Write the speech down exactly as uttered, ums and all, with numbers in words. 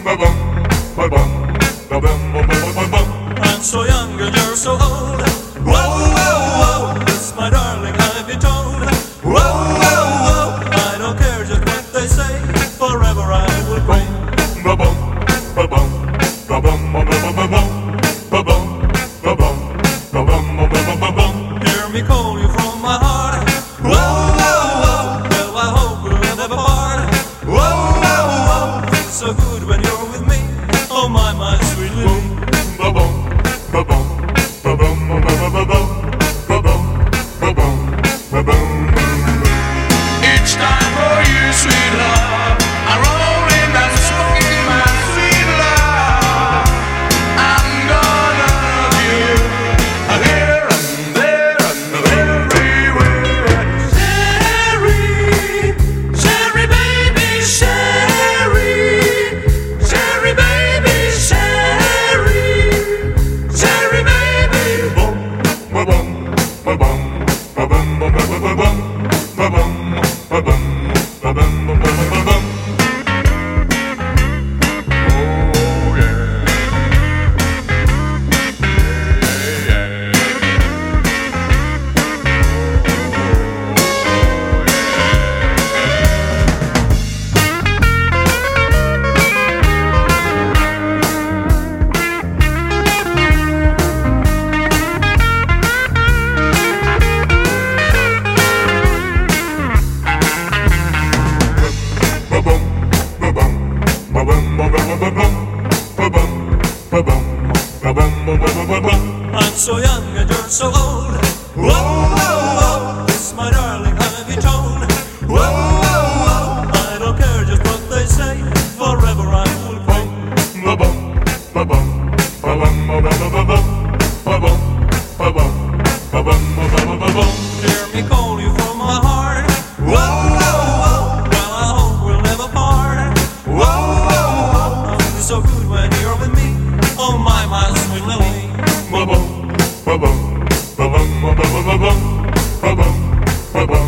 I'm so young and you're so old. Whoa, whoa, whoa, it's my darling, I've been told. Whoa, whoa, whoa, I don't care just what they say. Forever I will pray. Hear me call you from my heart. Whoa, whoa, whoa, well I hope we'll never part. Whoa, whoa, whoa, feels so good when you're with me. Oh my, my sweet Lily. Each time for you, sweet love, I roll in that smoke, my sweet love. I'm gonna love you here and there and everywhere. Sherry, Sherry baby, Sherry, Sherry baby, Sherry, Sherry baby. I'm so young and you're so old. Whoa, whoa, whoa, it's my darling, I've been told. Whoa, whoa, whoa, I don't care just what they say. Forever I will pray. Hear me call you from my heart. Whoa, whoa, whoa, well I hope we'll never part. Whoa, whoa, whoa, I feel so good when you're with me. Oh my, my sweet Lily. Ba-bum, ba-bum, ba-bum, ba-bum, ba-bum, ba-bum, ba-bum.